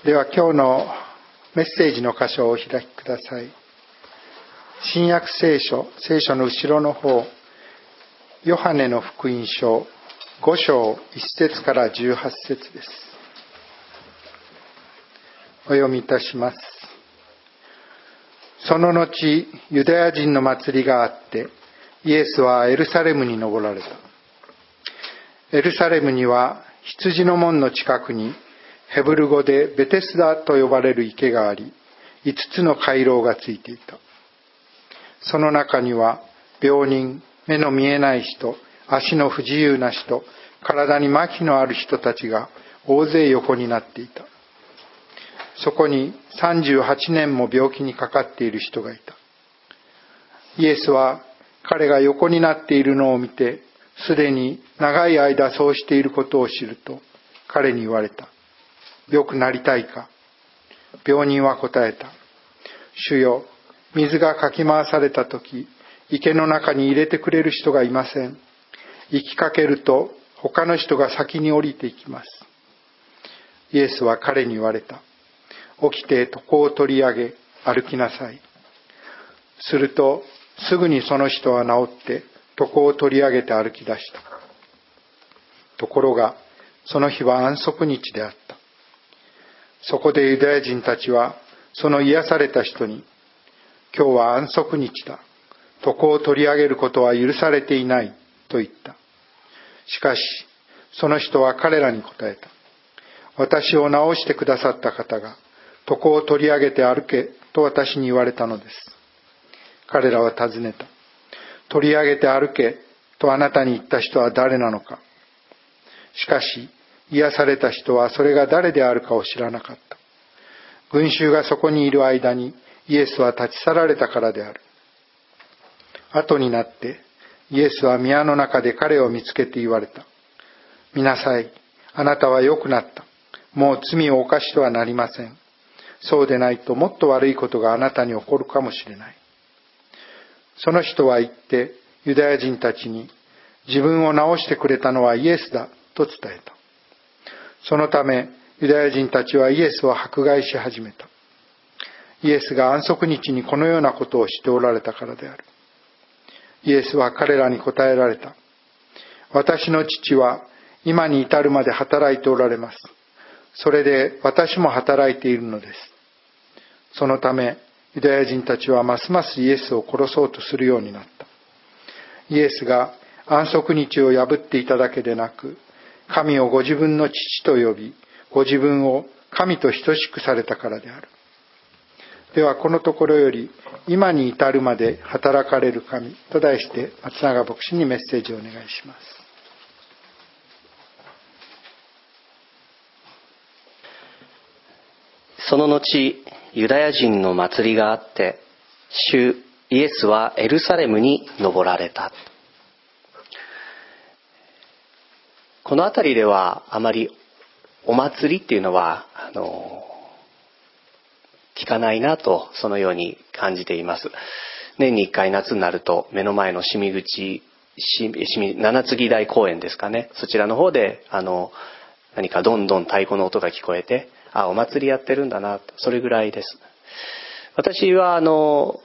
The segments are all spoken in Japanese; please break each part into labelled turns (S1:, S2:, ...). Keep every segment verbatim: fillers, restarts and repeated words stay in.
S1: では今日のメッセージの箇所をお開きください。新約聖書、聖書の後ろの方、ヨハネの福音書ご章いち節からじゅうはち節です。お読みいたします。その後、ユダヤ人の祭りがあって、イエスはエルサレムに登られた。エルサレムには羊の門の近くにヘブル語でベテスダと呼ばれる池があり、五つの回廊がついていた。その中には病人、目の見えない人、足の不自由な人、体に麻痺のある人たちが大勢横になっていた。そこにさんじゅうはちねんも病気にかかっている人がいた。イエスは彼が横になっているのを見て、すでに長い間そうしていることを知ると、彼に言われた。よくなりたいか。病人は答えた。主よ、水がかき回されたとき、池の中に入れてくれる人がいません。行きかけると、他の人が先に降りていきます。イエスは彼に言われた。起きて床を取り上げ、歩きなさい。すると、すぐにその人は治って、床を取り上げて歩き出した。ところが、その日は安息日であった。そこでユダヤ人たちは、その癒された人に、今日は安息日だ。床を取り上げることは許されていないと言った。しかし、その人は彼らに答えた。私を治してくださった方が、床を取り上げて歩けと私に言われたのです。彼らは尋ねた。取り上げて歩けとあなたに言った人は誰なのか。しかし、癒された人はそれが誰であるかを知らなかった。群衆がそこにいる間にイエスは立ち去られたからである。後になってイエスは宮の中で彼を見つけて言われた。見なさい、あなたは良くなった。もう罪を犯してはなりません。そうでないともっと悪いことがあなたに起こるかもしれない。その人は言ってユダヤ人たちに、自分を治してくれたのはイエスだと伝えた。そのためユダヤ人たちはイエスを迫害し始めた。イエスが安息日にこのようなことをしておられたからである。イエスは彼らに答えられた。私の父は今に至るまで働いておられます。それで私も働いているのです。そのためユダヤ人たちはますますイエスを殺そうとするようになった。イエスが安息日を破っていただけでなく、神をご自分の父と呼び、ご自分を神と等しくされたからである。ではこのところより、今に至るまで働かれる神と題して松永牧師にメッセージをお願いします。
S2: その後、ユダヤ人の祭りがあって、主イエスはエルサレムに登られた。この辺りではあまりお祭りっていうのはあの聞かないなと、そのように感じています。年にいっかい夏になると目の前の清水口七継台公園ですかね、そちらの方であの何かどんどん太鼓の音が聞こえて、あ、お祭りやってるんだな、それぐらいです。私はあの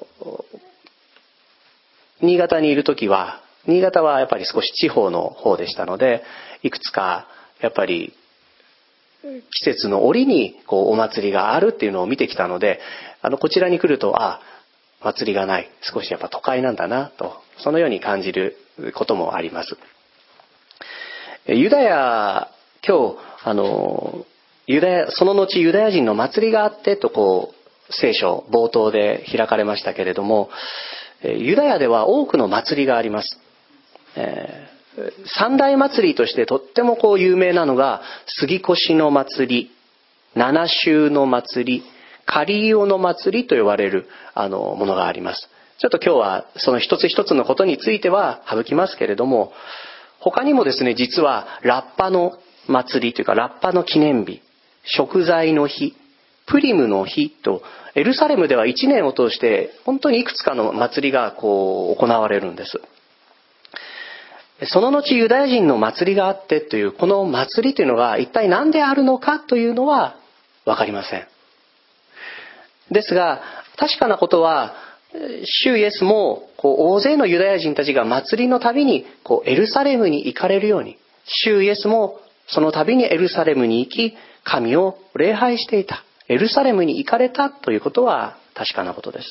S2: 新潟にいるときは、新潟はやっぱり少し地方の方でしたので、いくつかやっぱり季節の折にこうお祭りがあるっていうのを見てきたので、あのこちらに来ると、あ、祭りがない、少しやっぱ都会なんだなと、そのように感じることもあります。ユダヤ、今日あのユダヤその後ユダヤ人の祭りがあってとこう聖書冒頭で開かれましたけれども、ユダヤでは多くの祭りがあります。えー三大祭りとしてとってもこう有名なのが杉越の祭り、七週の祭り、カリオの祭りと呼ばれるあのものがあります。ちょっと今日はその一つ一つのことについては省きますけれども、他にもですね、実はラッパの祭りというかラッパの記念日、食材の日、プリムの日と、エルサレムではいちねんを通して本当にいくつかの祭りがこう行われるんです。その後ユダヤ人の祭りがあってというこの祭りというのが一体何であるのかというのはわかりません。ですが確かなことは、主イエスもこう大勢のユダヤ人たちが祭りのたびにこうエルサレムに行かれるように、主イエスもそのたびにエルサレムに行き神を礼拝していた。エルサレムに行かれたということは確かなことです。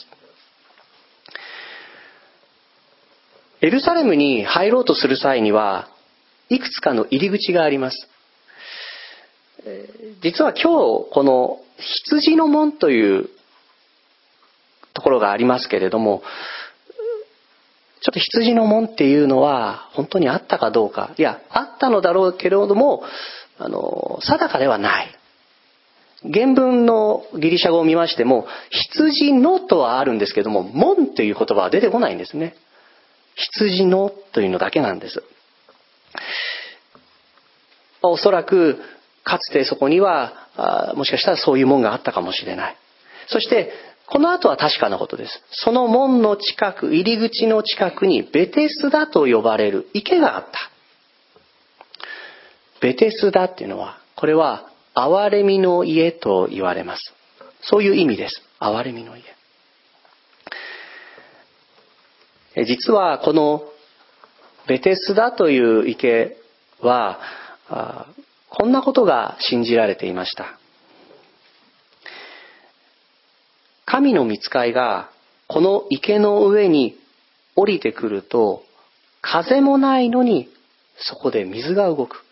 S2: エルサレムに入ろうとする際にはいくつかの入り口があります。実は今日この羊の門というところがありますけれども、ちょっと羊の門っていうのは本当にあったかどうか、いやあったのだろうけれどもあの定かではない。原文のギリシャ語を見ましても羊のとはあるんですけども、門という言葉は出てこないんですね。羊のというのだけなんです。おそらくかつてそこにはもしかしたらそういう門があったかもしれない。そしてこの後は確かなことです。その門の近く、入り口の近くにベテスダと呼ばれる池があった。ベテスダっていうのは、これは憐れみの家と言われます。そういう意味です。憐れみの家。実はこのベテスダという池はこんなことが信じられていました。神の御使いがこの池の上に降りてくると、風もないのにそこで水が動く。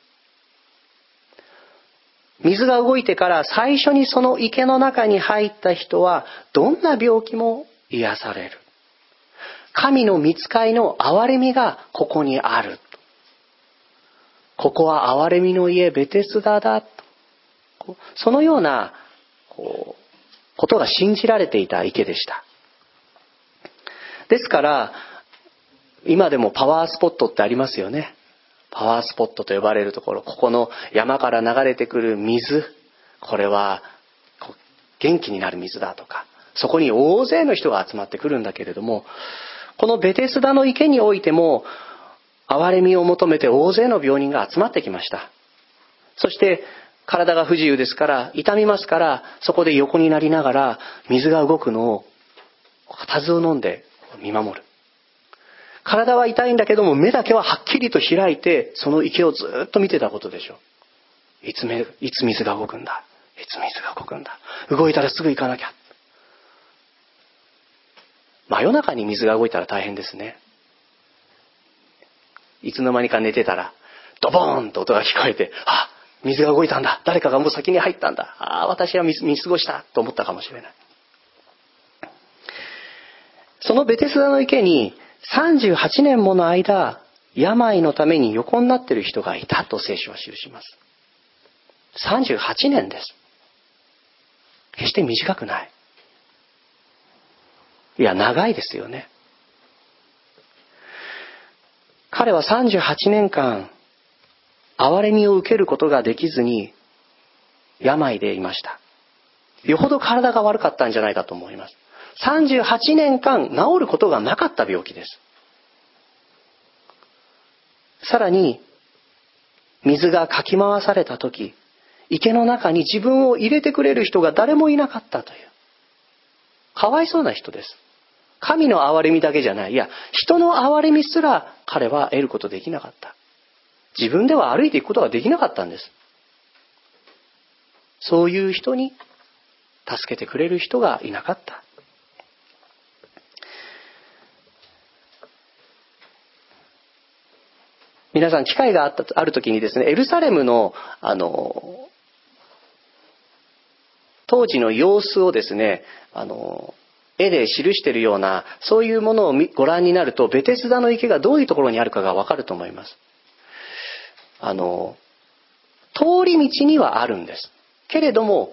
S2: 水が動いてから最初にその池の中に入った人はどんな病気も癒される。神の御使いの憐れみがここにある。ここは憐れみの家ベテスダだ。そのようなこうことが信じられていた池でした。ですから今でもパワースポットってありますよね。パワースポットと呼ばれるところ、ここの山から流れてくる水、これは元気になる水だとか、そこに大勢の人が集まってくるんだけれども、このベテスダの池においても憐れみを求めて大勢の病人が集まってきました。そして体が不自由ですから痛みますから、そこで横になりながら水が動くのを固唾を飲んで見守る。体は痛いんだけども目だけははっきりと開いてその池をずっと見てたことでしょう。いつめ、いつ水が動くんだ、いつ水が動くんだ、動いたらすぐ行かなきゃ。真夜中に水が動いたら大変ですね。いつの間にか寝てたらドボーンと音が聞こえて、あ、水が動いたんだ、誰かがもう先に入ったんだ、あ、私は見過ごしたと思ったかもしれない。そのベテスダの池にさんじゅうはちねんもの間病のために横になっている人がいたと聖書は記します。さんじゅうはちねんです。決して短くない。いや長いですよね。彼はさんじゅうはちねんかん憐れみを受けることができずに病でいました。よほど体が悪かったんじゃないかと思います。さんじゅうはちねんかん治ることがなかった病気です。さらに水がかき回された時、池の中に自分を入れてくれる人が誰もいなかったという、かわいそうな人です。神の憐れみだけじゃない、いや人の憐れみすら彼は得ることできなかった。自分では歩いていくことができなかったんです。そういう人に助けてくれる人がいなかった。皆さん機会があったある時にですね、エルサレムのあの当時の様子をですね、あの絵で記しているようなそういうものをご覧になると、ベテスダの池がどういうところにあるかがわかると思います。あの通り道にはあるんです。けれども、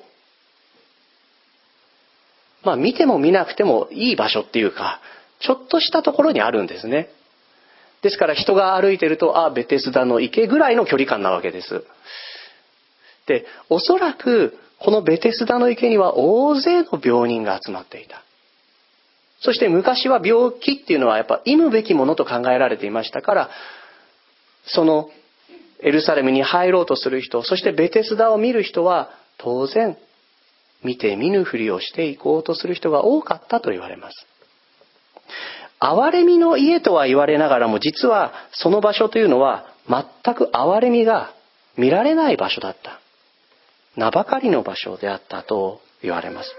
S2: まあ見ても見なくてもいい場所っていうか、ちょっとしたところにあるんですね。ですから人が歩いてると、あ、ベテスダの池ぐらいの距離感なわけです。で、おそらくこのベテスダの池には大勢の病人が集まっていた。そして昔は病気っていうのはやっぱ忌むべきものと考えられていましたから、そのエルサレムに入ろうとする人、そしてベテスダを見る人は当然見て見ぬふりをしていこうとする人が多かったと言われます。憐れみの家とは言われながらも、実はその場所というのは全く憐れみが見られない場所だった。名ばかりの場所であったと言われます。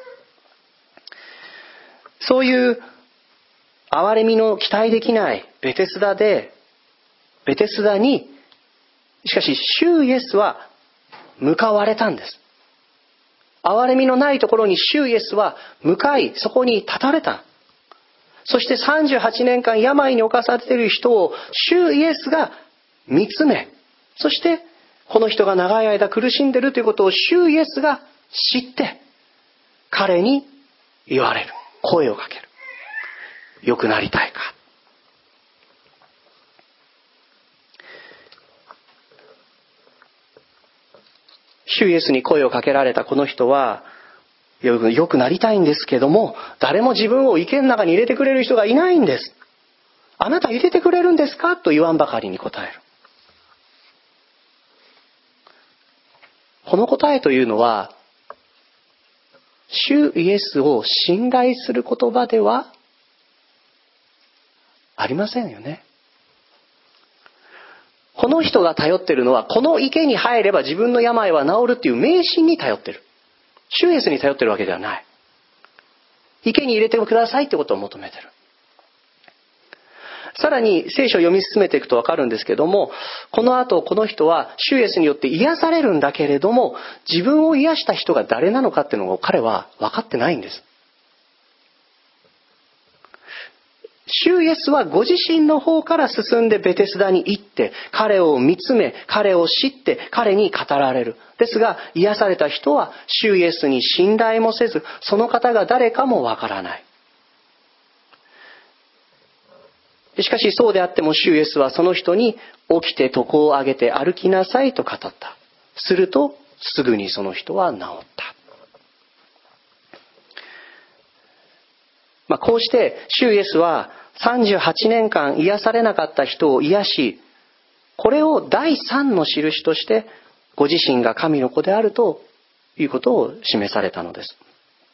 S2: そういう憐れみの期待できないベテスダで、ベテスダに、しかし主イエスは向かわれたんです。憐れみのないところに主イエスは向かい、そこに立たれた。そしてさんじゅうはちねんかん病に侵されている人を主イエスが見つめ、そしてこの人が長い間苦しんでいるということを主イエスが知って、彼に言われる。声をかける。良くなりたいか。主イエスに声をかけられたこの人は、よくなりたいんですけども、誰も自分を池の中に入れてくれる人がいないんです。あなた入れてくれるんですかと言わんばかりに答える。この答えというのは、主イエスを信頼する言葉ではありませんよね。この人が頼っているのは、この池に入れば自分の病は治るっていう迷信に頼っている。主イエスに頼っているわけではない。池に入れてくださいってことを求めている。さらに聖書を読み進めていくとわかるんですけども、この後この人は主イエスによって癒されるんだけれども、自分を癒した人が誰なのかっていうのを彼は分かってないんです。主イエスはご自身の方から進んでベテスダに行って、彼を見つめ、彼を知って、彼に語られる。ですが、癒された人は主イエスに信頼もせず、その方が誰かもわからない。しかしそうであっても主イエスはその人に起きて床を上げて歩きなさいと語った。すると、すぐにその人は治った。まあ、こうして主イエスはさんじゅうはちねんかん癒されなかった人を癒し、これを第三の印としてご自身が神の子であるということを示されたのです。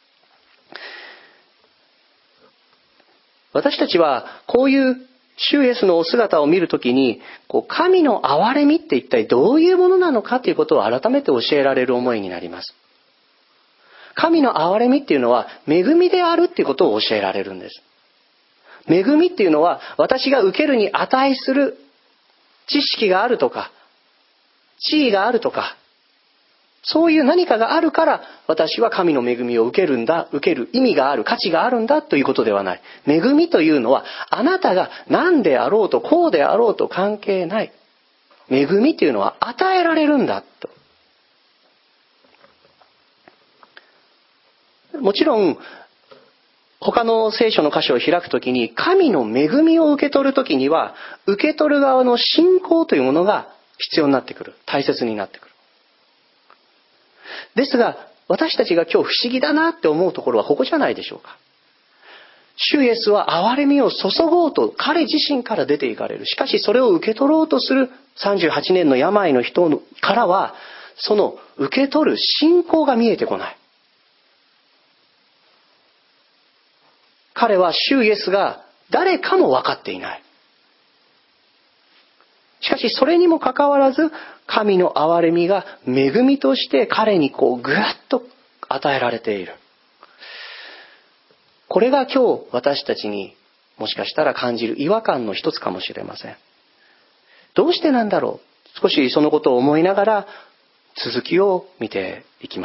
S2: 私たちはこういう主イエスのお姿を見るときに、こう神の憐れみって一体どういうものなのかということを改めて教えられる思いになります。神の憐れみっていうのは恵みであるっていうことを教えられるんです。恵みっていうのは私が受けるに値する知識があるとか地位があるとか、そういう何かがあるから私は神の恵みを受けるんだ、受ける意味がある、価値があるんだということではない。恵みというのはあなたが何であろうとこうであろうと関係ない。恵みというのは与えられるんだと。もちろん他の聖書の箇所を開くときに神の恵みを受け取るときには受け取る側の信仰というものが必要になってくる。大切になってくる。ですが私たちが今日不思議だなって思うところはここじゃないでしょうか。主イエスは憐れみを注ごうと彼自身から出ていかれる。しかしそれを受け取ろうとするさんじゅうはちねんの病の人からはその受け取る信仰が見えてこない。彼は主イエスが誰かも分かっていない。しかしそれにもかかわらず神の憐れみが恵みとして彼にこうぐっと与えられている。これが今日私たちにもしかしたら感じる違和感の一つかもしれません。どうしてなんだろう。少しそのことを思いながら続きを見ていきます。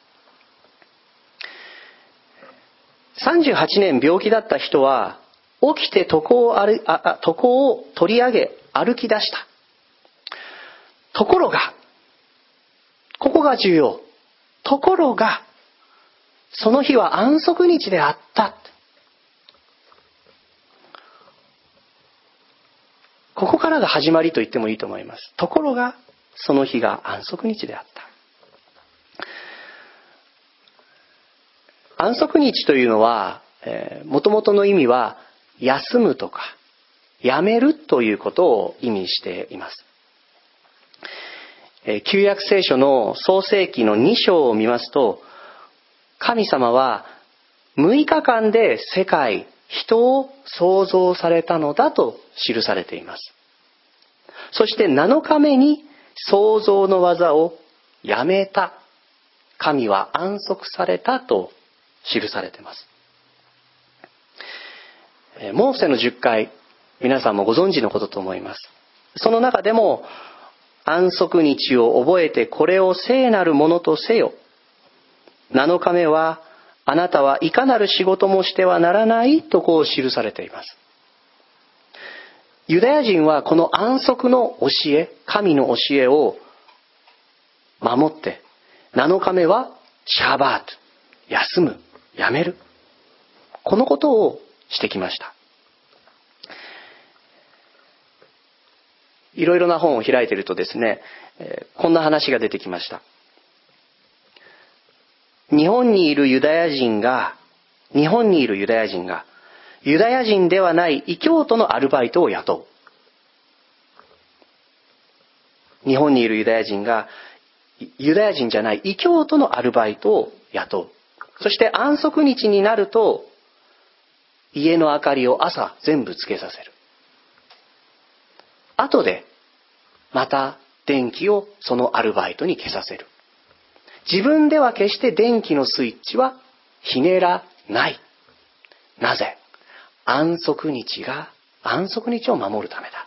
S2: さんじゅうはちねん病気だった人は起きて床を歩あ床を取り上げ歩き出した。ところがここが重要。ところがその日は安息日であった。ここからが始まりと言ってもいいと思います。ところがその日が安息日であった。安息日というのは、えー、元々の意味は休むとかやめるということを意味しています。えー、旧約聖書の創世記のに章を見ますと、 神様はむいかかんで世界、人を創造されたのだと記されています。そしてなのかめに創造の技をやめた。神は安息されたと記されています。モーセのじゅっかい、皆さんもご存知のことと思います。その中でも、安息日を覚えてこれを聖なるものとせよ。なのかめはあなたはいかなる仕事もしてはならないとこう記されています。ユダヤ人はこの安息の教え、神の教えを守って、なのかめはシャーバート、休む、やめる。このことをしてきました。いろいろな本を開いているとですね、こんな話が出てきました。日本にいるユダヤ人が、日本にいるユダヤ人が、ユダヤ人ではない異教徒のアルバイトを雇う。日本にいるユダヤ人が、ユダヤ人じゃない異教徒のアルバイトを雇う。そして安息日になると、家の明かりを朝全部つけさせる。後で、また電気をそのアルバイトに消させる。自分では決して電気のスイッチはひねらない。なぜ？安息日が、安息日を守るためだ。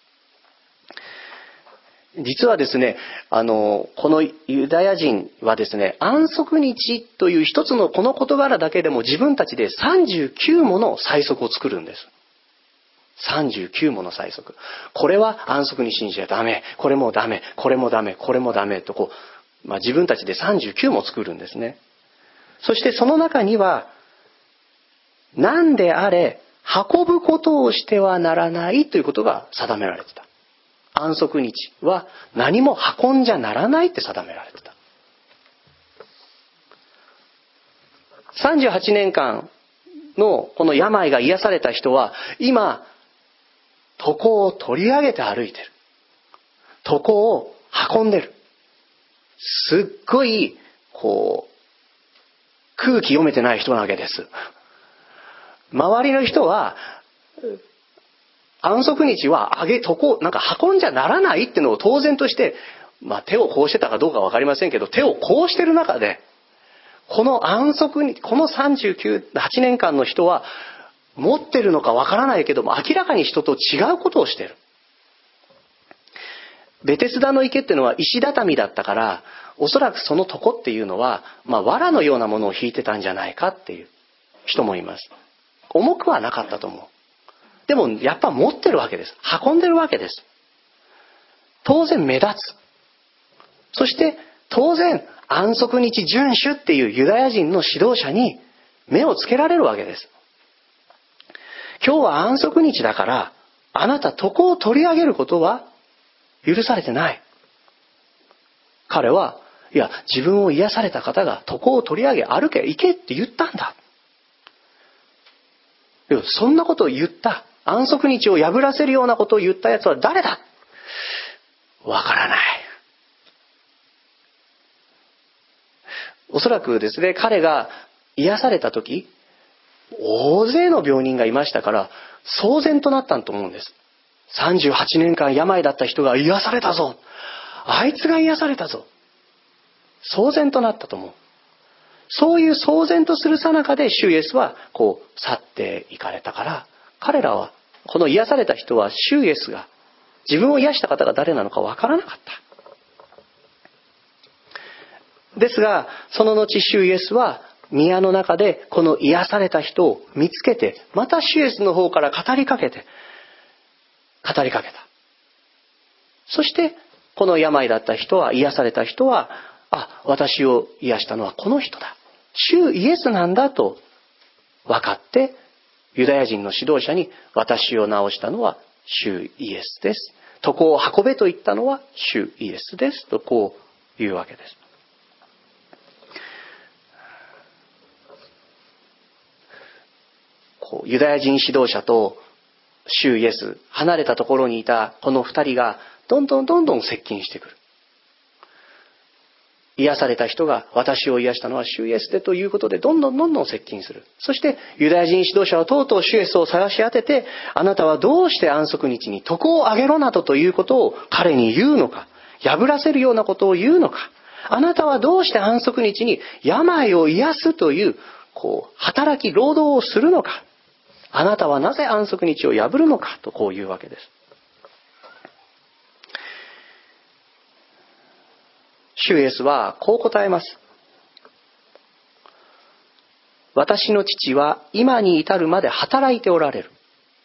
S2: 実はですね、あの、このユダヤ人はですね、安息日という一つのこの事柄だけでも自分たちでさんじゅうきゅうもの催促を作るんです。さんじゅうきゅうもの催促。これは安息日にしちゃダメ。これもダメ。これもダメ。これもダメ。とこう、まあ、自分たちでさんじゅうきゅうも作るんですね。そしてその中には、何であれ、運ぶことをしてはならないということが定められてた。安息日は何も運んじゃならないって定められてた。さんじゅうはちねんかんのこの病が癒された人は今床を取り上げて歩いてる。床を運んでる。すっごいこう空気読めてない人なわけです。周りの人は安息日はあげ床をなんか運んじゃならないっていうのを当然として、まあ、手をこうしてたかどうかわかりませんけど、手をこうしてる中でこの安息日、このさんじゅうきゅう、はちねんかんの人は持ってるのかわからないけども明らかに人と違うことをしてる。ベテスダの池っていうのは石畳だったから、おそらくその床っていうのは、まあ、藁のようなものを引いてたんじゃないかっていう人もいます。重くはなかったと思う。でもやっぱ持ってるわけです。運んでるわけです。当然目立つ。そして当然安息日遵守っていうユダヤ人の指導者に目をつけられるわけです。今日は安息日だからあなた床を取り上げることは許されてない。彼はいや自分を癒された方が床を取り上げ歩け行けって言ったんだ。いやそんなことを言った安息日を破らせるようなことを言ったやつは誰だ？わからない。おそらくですね、彼が癒された時、大勢の病人がいましたから、騒然となったと思うんです。さんじゅうはちねんかん病だった人が癒されたぞ。あいつが癒されたぞ。騒然となったと思う。そういう騒然とする最中で主イエスはこう去っていかれたから、彼らはこの癒された人は主イエスが自分を癒した方が誰なのかわからなかった。ですがその後主イエスは宮の中でこの癒された人を見つけて、また主イエスの方から語りかけて語りかけた。そしてこの病だった人は、癒された人は、あ、私を癒したのはこの人だ、主イエスなんだと分かって、ユダヤ人の指導者に私を治したのは主イエスです、床を運べと言ったのは主イエスですとこう言うわけです。こうユダヤ人指導者と主イエス、離れたところにいたこの二人がどんどんどんどん接近してくる。 癒された人が私を癒したのは主イエスでということでどんどんどんどん接近する。そしてユダヤ人指導者はとうとう主イエスを探し当てて、あなたはどうして安息日に床をあげろなどということを彼に言うのか、破らせるようなことを言うのか、あなたはどうして安息日に病を癒すというこう働き労働をするのか、あなたはなぜ安息日を破るのかとこう言うわけです。主イエスはこう答えます。私の父は今に至るまで働いておられる。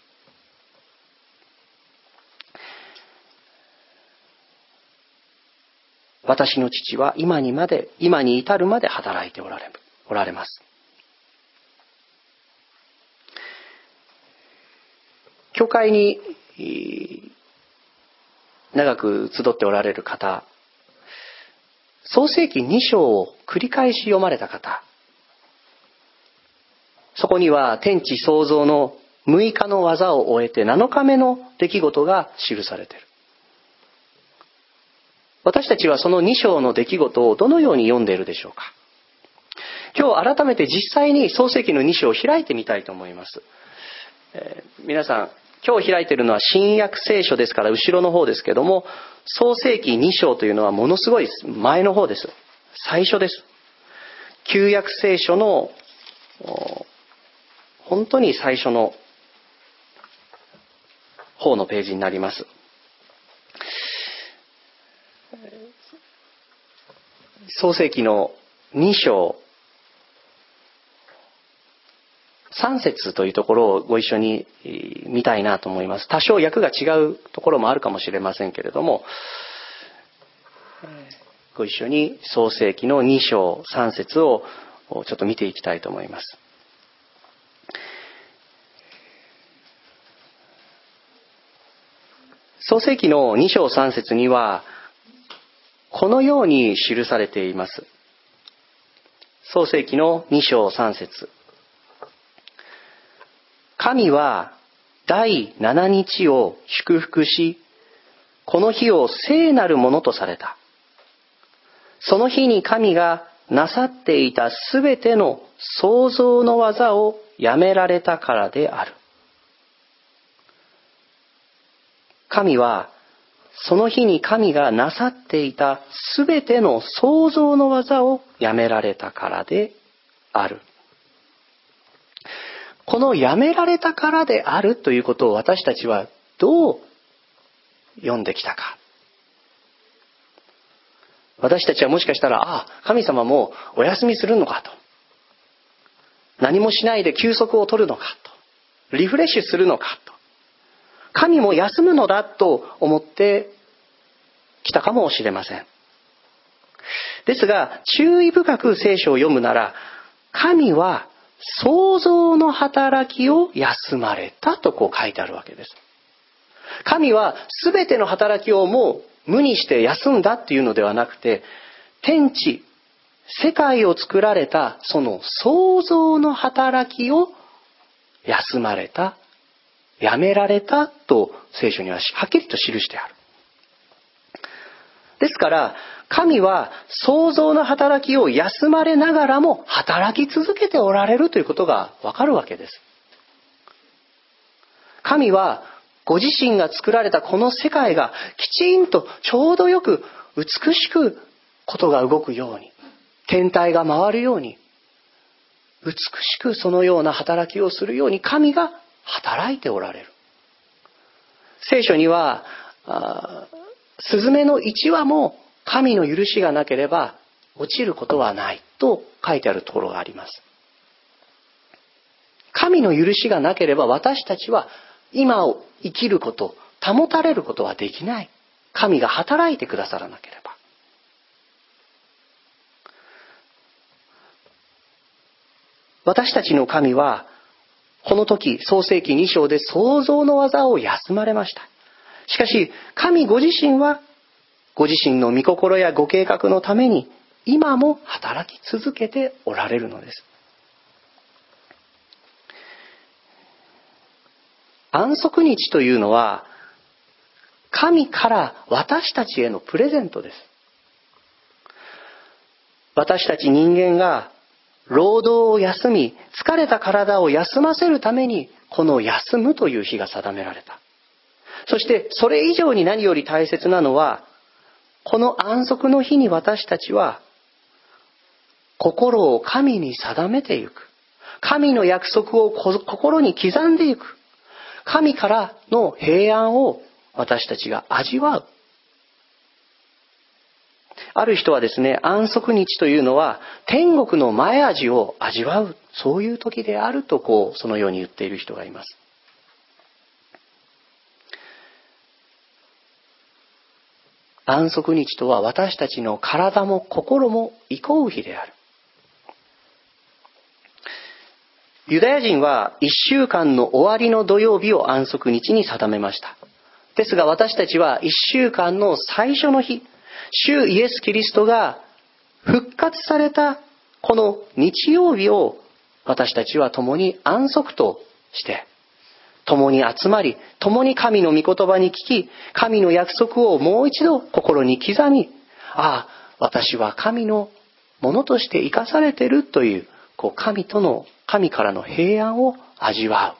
S2: 私の父は今にまで、今に至るまで働いておられ、おられます。教会に長く集っておられる方、創世記に章を繰り返し読まれた方、そこには天地創造のむいかの技を終えてなのかめの出来事が記されている。私たちはそのに章の出来事をどのように読んでいるでしょうか。今日改めて実際に創世記のに章を開いてみたいと思います。えー、皆さん今日開いているのは新約聖書ですから後ろの方ですけども、創世記に章というのはものすごい前の方です。最初です。旧約聖書の本当に最初の方のページになります。創世記のに章さん節というところをご一緒に見たいなと思います。多少訳が違うところもあるかもしれませんけれども、ご一緒に創世記のに章さん節をちょっと見ていきたいと思います。創世記のに章さん節にはこのように記されています。創世記のに章さん節。神は第七日を祝福し、この日を聖なるものとされた。その日に神がなさっていたすべての創造の技をやめられたからである。神はその日に神がなさっていたすべての創造の技をやめられたからである。このやめられたからであるということを私たちはどう読んできたか。私たちはもしかしたら、ああ、神様もお休みするのかと。何もしないで休息を取るのかと。リフレッシュするのかと。神も休むのだと思ってきたかもしれません。ですが、注意深く聖書を読むなら、神は創造の働きを休まれたとこう書いてあるわけです。神は全ての働きをもう無にして休んだっていうのではなくて、天地、世界を作られたその創造の働きを休まれた、やめられたと聖書にははっきりと記してある。ですから神は創造の働きを休まれながらも働き続けておられるということがわかるわけです。神はご自身が作られたこの世界がきちんとちょうどよく美しくことが動くように、天体が回るように、美しくそのような働きをするように神が働いておられる。聖書にはスズメの一羽も神の許しがなければ落ちることはないと書いてあるところがあります。神の許しがなければ私たちは今を生きること、保たれることはできない。神が働いてくださらなければ。私たちの神はこの時創世記に章で創造の技を休まれました。しかし神ご自身はご自身の御心やご計画のために今も働き続けておられるのです。安息日というのは神から私たちへのプレゼントです。 私たち人間が労働を休み、疲れた体を休ませるために、この休むという日が定められた。そしてそれ以上に何より大切なのは、この安息の日に私たちは心を神に定めていく。神の約束を心に刻んでいく。神からの平安を私たちが味わう。ある人はですね、安息日というのは天国の前味を味わう、そういう時であると、こうそのように言っている人がいます。安息日とは私たちの体も心も憩う日である。ユダヤ人は一週間の終わりの土曜日を安息日に定めました。ですが私たちは一週間の最初の日、主イエス・キリストが復活されたこの日曜日を私たちは共に安息として、共に集まり、共に神の御言葉に聞き、神の約束をもう一度心に刻み、ああ、私は神のものとして生かされているという、こう神との、神からの平安を味わ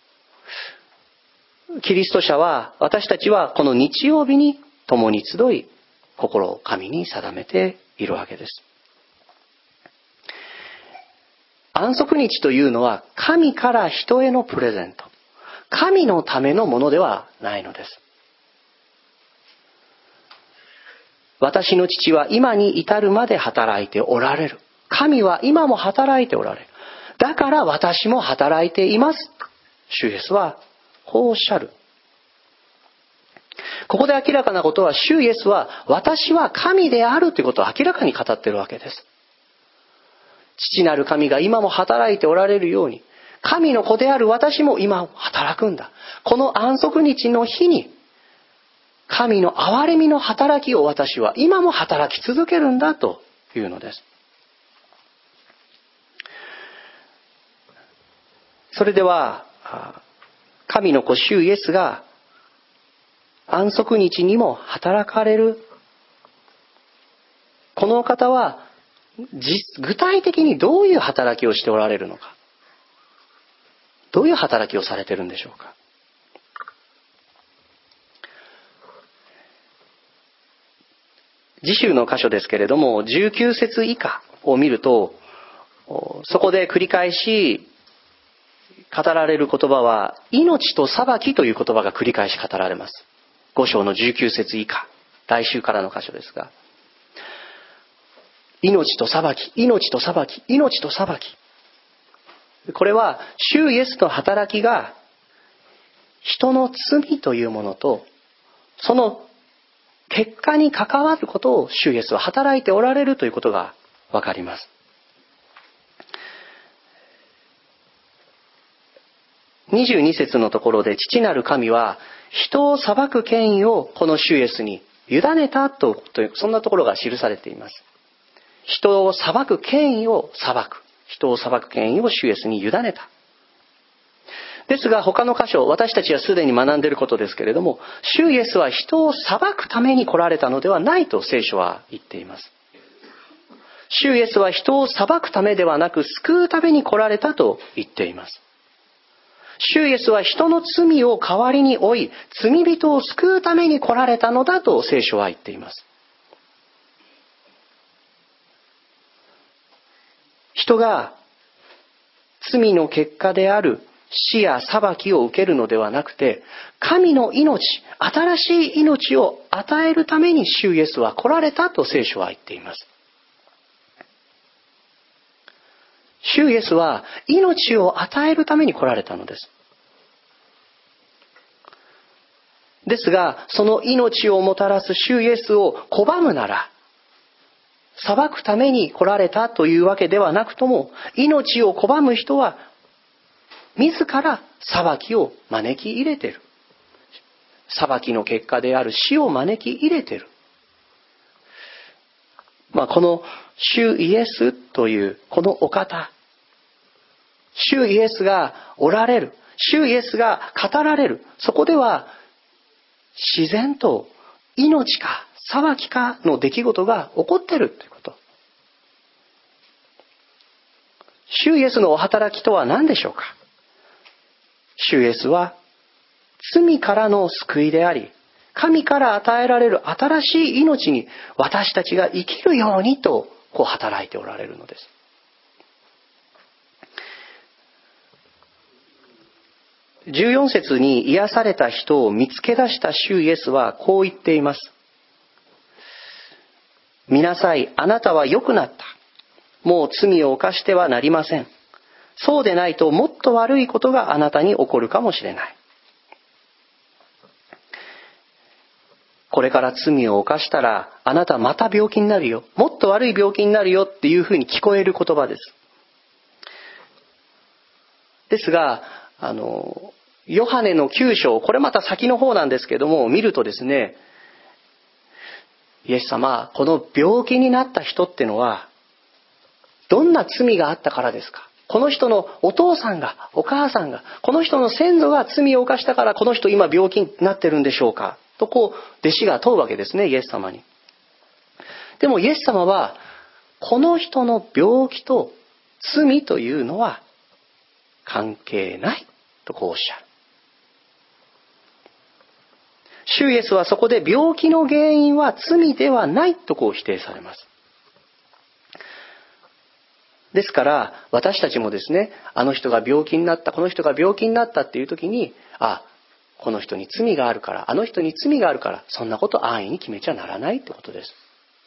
S2: う。キリスト者は、私たちはこの日曜日に共に集い、心を神に定めているわけです。安息日というのは神から人へのプレゼント。神のためのものではないのです。私の父は今に至るまで働いておられる。神は今も働いておられる。だから私も働いています。主イエスはこうおっしゃる。ここで明らかなことは、主イエスは私は神であるということを明らかに語っているわけです。父なる神が今も働いておられるように、神の子である私も今働くんだ。この安息日の日に神の憐れみの働きを私は今も働き続けるんだというのです。それでは神の子主イエスが安息日にも働かれるこのお方は具体的にどういう働きをしておられるのか、どういう働きをされているんでしょうか。次週の箇所ですけれども、じゅうきゅう節以下を見ると、そこで繰り返し語られる言葉は、命と裁きという言葉が繰り返し語られます。ご章のじゅうきゅう節以下、来週からの箇所ですが、命と裁き、命と裁き、命と裁き。これは主イエスの働きが人の罪というものとその結果に関わることを主イエスは働いておられるということがわかります。にじゅうに節のところで、父なる神は人を裁く権威をこの主イエスに委ねたと、そんなところが記されています。人を裁く権威を裁く。人を裁く権威を主イエスに委ねた。ですが他の箇所、私たちはすでに学んでいることですけれども、主イエスは人を裁くために来られたのではないと聖書は言っています。主イエスは人を裁くためではなく救うために来られたと言っています。主イエスは人の罪を代わりに負い、罪人を救うために来られたのだと聖書は言っています。人が罪の結果である死や裁きを受けるのではなくて、神の命、新しい命を与えるために主イエスは来られたと聖書は言っています。主イエスは命を与えるために来られたのです。ですが、その命をもたらす主イエスを拒むなら、裁くために来られたというわけではなくとも、命を拒む人は自ら裁きを招き入れている。裁きの結果である死を招き入れている。まあ、この主イエスというこのお方、主イエスがおられる、主イエスが語られる、そこでは自然と命か裁きかの出来事が起こっているということ。 主イエスのお働きとは何でしょうか。主イエスは罪からの救いであり、神から与えられる新しい命に私たちが生きるようにとこう働いておられるのです。じゅうよん節に癒された人を見つけ出した主イエスはこう言っています。見なさい、あなたは良くなった。もう罪を犯してはなりません。そうでないともっと悪いことがあなたに起こるかもしれない。これから罪を犯したらあなたまた病気になるよ。もっと悪い病気になるよっていうふうに聞こえる言葉です。ですが、あの、ヨハネのきゅう章、これまた先の方なんですけども、見るとですね、イエス様、この病気になった人ってのは、どんな罪があったからですか。この人のお父さんが、お母さんが、この人の先祖が罪を犯したからこの人今病気になってるんでしょうか。とこう、弟子が問うわけですね、イエス様に。でもイエス様は、この人の病気と罪というのは関係ないとこうおっしゃる。主イエスはそこで病気の原因は罪ではないとこう否定されます。ですから私たちもですね、あの人が病気になった、この人が病気になったっていう時に、あ、この人に罪があるから、あの人に罪があるから、そんなこと安易に決めちゃならないってことです。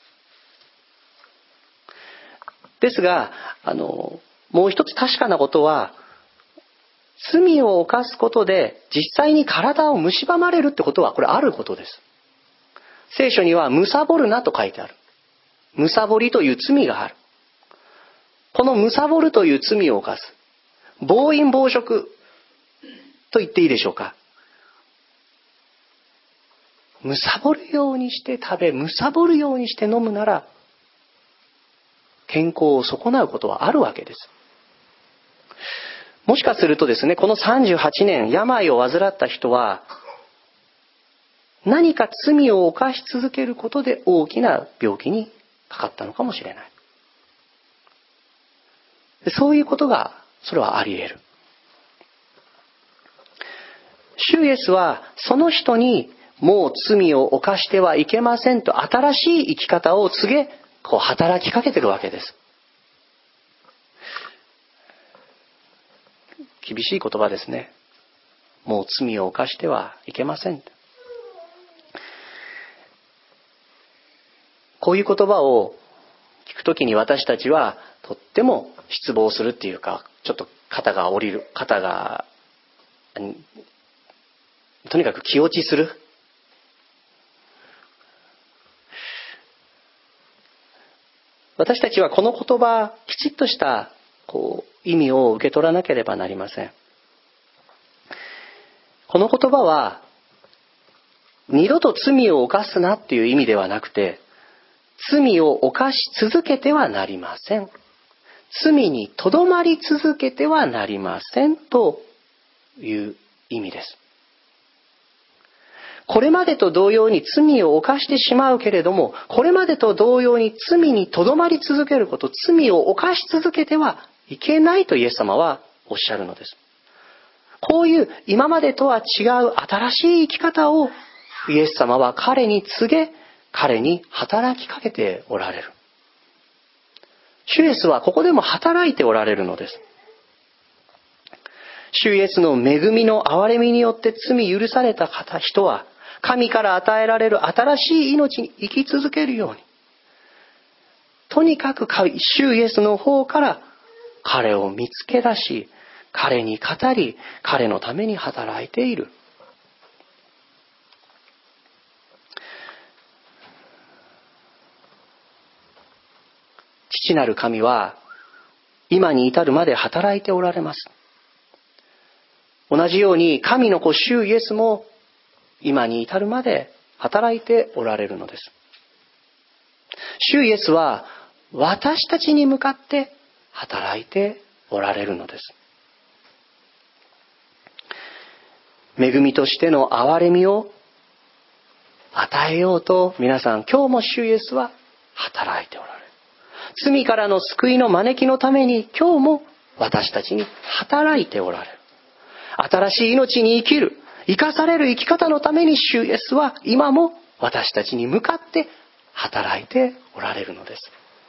S2: ですが、あの、もう一つ確かなことは、罪を犯すことで実際に体を蝕まれるってことはこれあることです。聖書には貪るなと書いてある。貪りという罪がある。この貪るという罪を犯す。暴飲暴食と言っていいでしょうか。貪るようにして食べ、貪るようにして飲むなら健康を損なうことはあるわけです。もしかするとですね、このさんじゅうはちねん病を患った人は何か罪を犯し続けることで大きな病気にかかったのかもしれない。そういうことがそれはあり得る。主イエスはその人にもう罪を犯してはいけませんと新しい生き方を告げ、こう働きかけてるわけです。厳しい言葉ですね。もう罪を犯してはいけません。こういう言葉を聞くときに私たちはとっても失望するっていうか、ちょっと肩が下りる、肩がとにかく気落ちする。私たちはこの言葉、きちっとしたこう意味を受け取らなければなりません。この言葉は二度と罪を犯すなっていう意味ではなくて、罪を犯し続けてはなりません。罪にとどまり続けてはなりませんという意味です。これまでと同様に罪を犯してしまうけれども、これまでと同様に罪にとどまり続けること、罪を犯し続けてはいけないとイエス様はおっしゃるのです。こういう今までとは違う新しい生き方をイエス様は彼に告げ、彼に働きかけておられる。主イエスはここでも働いておられるのです。主イエスの恵みの憐れみによって罪許された方人は、神から与えられる新しい命に生き続けるように、とにかく主イエスの方から彼を見つけ出し、彼に語り、彼のために働いている。父なる神は今に至るまで働いておられます。同じように神の子主イエスも今に至るまで働いておられるのです。主イエスは私たちに向かって働いておられるのです。恵みとしての憐れみを与えようと皆さん今日も主イエスは働いておられる。罪からの救いの招きのために今日も私たちに働いておられる。新しい命に生きる、生かされる生き方のために主イエスは今も私たちに向かって働いておられるのです。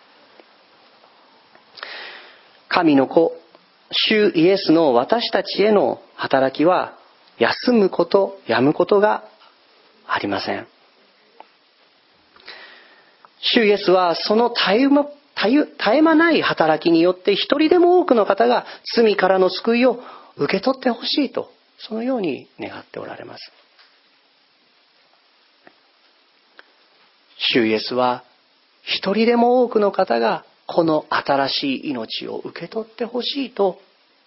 S2: 神の子、主イエスの私たちへの働きは休むこと、やむことがありません。主イエスはその絶えま、絶え間ない働きによって一人でも多くの方が罪からの救いを受け取ってほしいと、そのように願っておられます。主イエスは一人でも多くの方がこの新しい命を受け取ってほしいと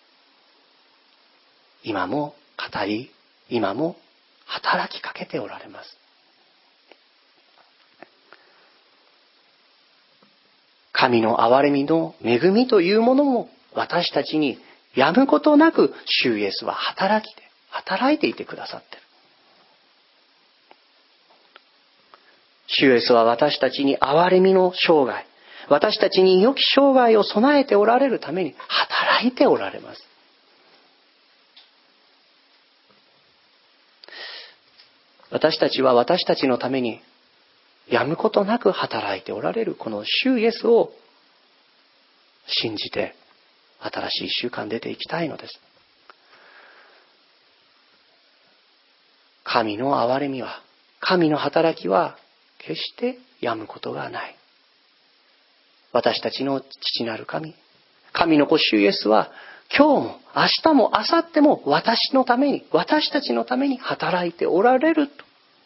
S2: 今も語り、今も働きかけておられます。神の憐れみの恵みというものも私たちにやむことなく主イエスは働きて働いていてくださっている。主イエスは私たちに憐れみの生涯、私たちに良き生涯を備えておられるために働いておられます。私たちは私たちのためにやむことなく働いておられるこの主イエスを信じて新しい一週間出ていきたいのです。神の憐れみは、神の働きは決してやむことがない。私たちの父なる神、神の子主イエスは今日も明日も明後日も私のために、私たちのために働いておられると。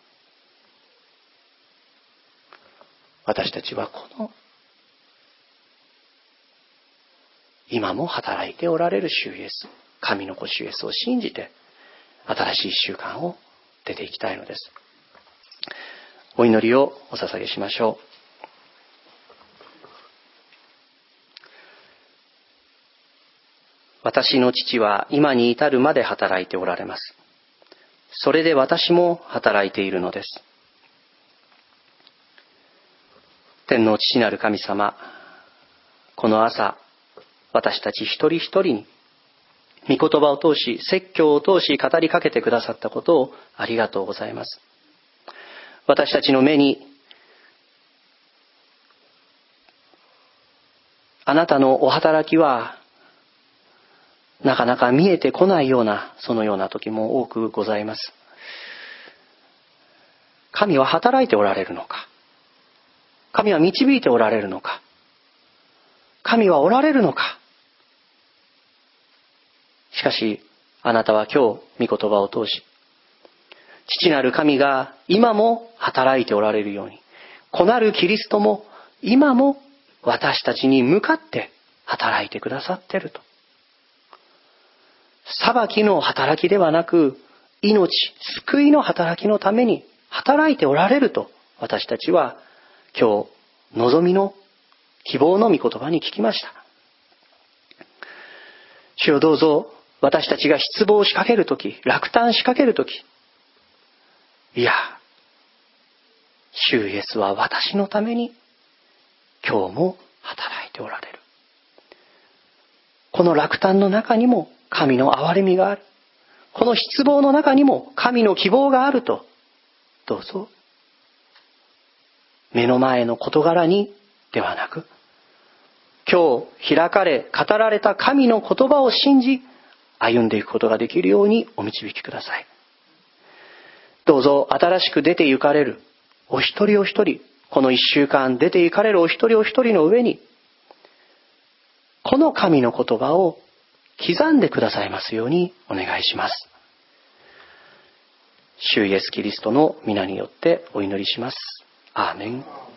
S2: 私たちはこの今も働いておられる主イエス、神の子主イエスを信じて新しい一週間を出ていきたいのです。お祈りをお捧げしましょう。私の父は今に至るまで働いておられます。それで私も働いているのです。天の父なる神様、この朝、私たち一人一人に御言葉を通し、説教を通し語りかけてくださったことをありがとうございます。私たちの目にあなたのお働きはなかなか見えてこないような、そのような時も多くございます。神は働いておられるのか、神は導いておられるのか、神はおられるのか。しかしあなたは今日御言葉を通し、父なる神が今も働いておられるように、子なるキリストも今も私たちに向かって働いてくださっていると。裁きの働きではなく、命、救いの働きのために働いておられると、私たちは今日望みの希望の御言葉に聞きました。主よ、どうぞ私たちが失望しかけるとき、落胆しかけるとき、いや、主イエスは私のために今日も働いておられる。この落胆の中にも神の憐れみがある。この失望の中にも神の希望があると、どうぞ目の前の事柄にではなく、今日開かれ語られた神の言葉を信じ歩んでいくことができるようにお導きください。どうぞ新しく出て行かれるお一人お一人、この一週間出て行かれるお一人お一人の上にこの神の言葉を刻んでくださいますようにお願いします。主イエスキリストの皆によってお祈りします。アーメン。